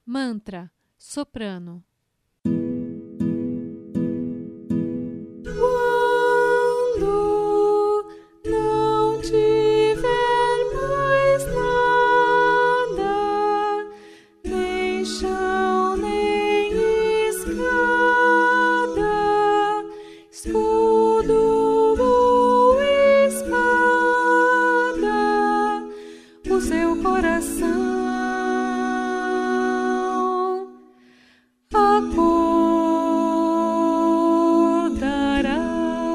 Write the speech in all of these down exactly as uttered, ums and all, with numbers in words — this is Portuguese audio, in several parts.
Mantra, soprano. Quando não tiver mais nada, nem chão, nem escada, escudo ou espada, o seu coração acordará.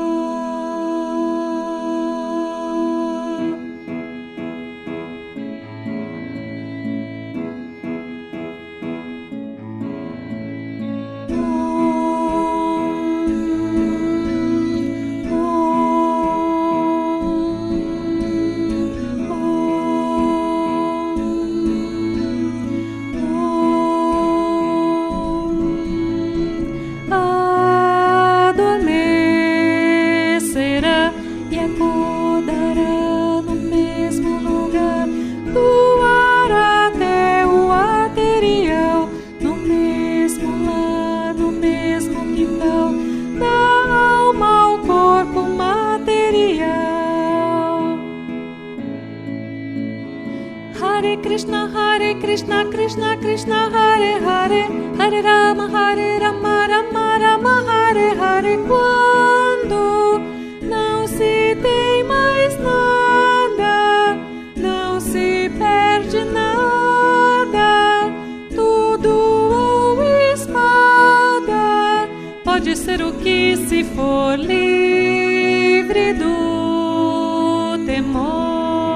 Adormecerá e acordará no mesmo lugar, do ar até o arterial, no mesmo lar, no mesmo quintal, da alma ao corpo material. Hare Krishna, Hare Krishna, Krishna Krishna, Hare Hare, Hare Rama, Hare Rama, Rama Rama, Hare Hare. Quando não se tem mais nada, não se perde nada, tudo ou espada, pode ser o que se for livre do temor.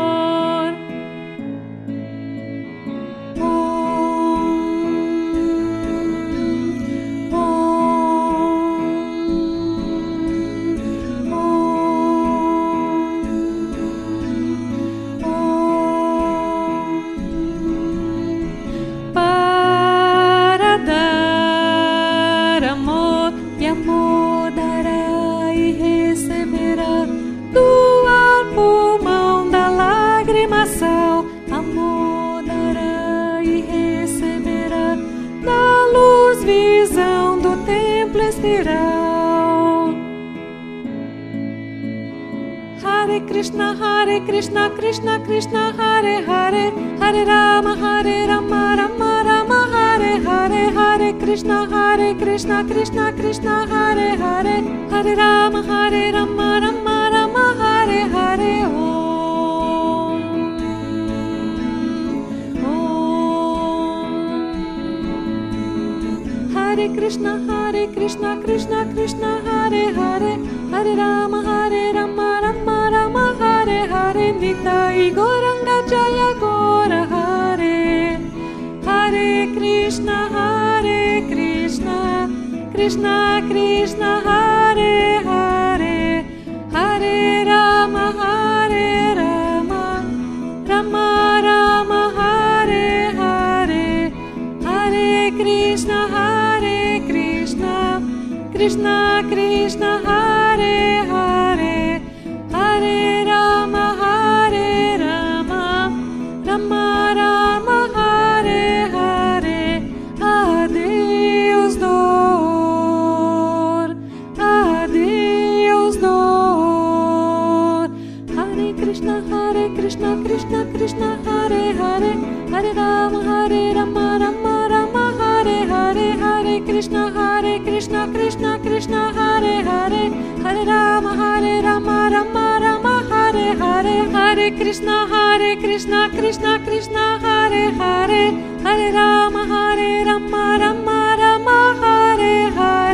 Para dar amor, e amor dará e receberá, do ar pulmão da lágrima sal, amor dará e receberá, da luz visão do templo espiral. Hare Krishna, Hare Krishna, Krishna Krishna, Hare Hare, Hare Rama, Hare Rama, Rama Rama, Hare Hare, Hare Krishna, Hare Krishna, Krishna Krishna, Hare Hare, Hare Rama, Hare Rama, Rama Rama, Hare Hare. Om, Om. Hare Krishna, Hare Krishna, Krishna Krishna, Hare Hare, Hare Rama, Hare Rama, Rama Rama, Hare Hare. Nitai Gauranga Jaya Gaura Hare, Hare Krishna, Hare Krishna, Krishna Krishna, Hare Hare, Hare Rama, Hare Rama, Rama Rama, Hare Hare, Hare Krishna, Hare Krishna, Krishna Krishna, Hare Hare, Hare Rama, Hare Rama, Rama Rama, Hare Hare. Adeus dor, adeus dor. Hare Krishna, Hare Krishna, Krishna Krishna, Hare Hare, Hare Rama, Hare Rama, Rama Rama, Hare Hare, Hare Krishna, Hare Krishna, Krishna Krishna, Hare Hare, Hare Rama, Hare Rama, Rama Rama, Hare Hare, Hare Krishna, Hare Krishna, Krishna Krishna, Hare Hare, Hare Rama, Hare Rama, Rama Rama, Hare Hare.